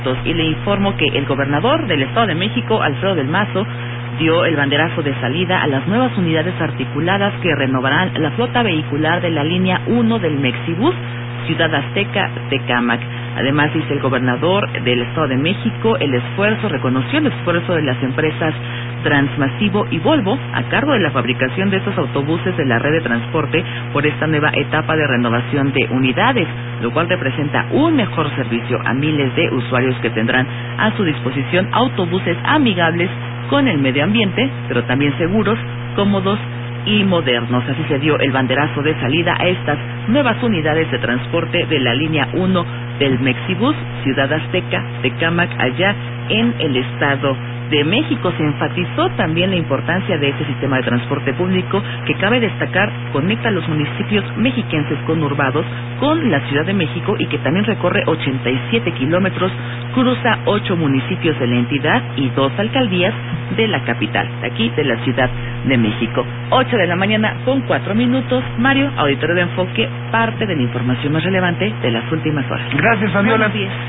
Y le informo que el gobernador del Estado de México, Alfredo del Mazo, dio el banderazo de salida a las nuevas unidades articuladas que renovarán la flota vehicular de la línea 1 del Mexibus, Ciudad Azteca-Tecámac. Además, dice el gobernador del Estado de México, reconoció el esfuerzo de las empresas Transmasivo y Volvo a cargo de la fabricación de estos autobuses de la red de transporte por esta nueva etapa de renovación de unidades, lo cual representa un mejor servicio a miles de usuarios que tendrán a su disposición autobuses amigables con el medio ambiente, pero también seguros, cómodos y modernos. Así se dio el banderazo de salida a estas nuevas unidades de transporte de la línea 1 del Mexibus, Ciudad Azteca, Tecámac, allá en el Estado de México. Se enfatizó también la importancia de este sistema de transporte público que, cabe destacar, conecta a los municipios mexiquenses conurbados con la Ciudad de México y que también recorre 87 kilómetros, cruza 8 municipios de la entidad y 2 alcaldías de la capital, aquí de la Ciudad de México. 8 de la mañana con 4 minutos. Mario, Auditorio de Enfoque, parte de la información más relevante de las últimas horas. Gracias, Fabiola.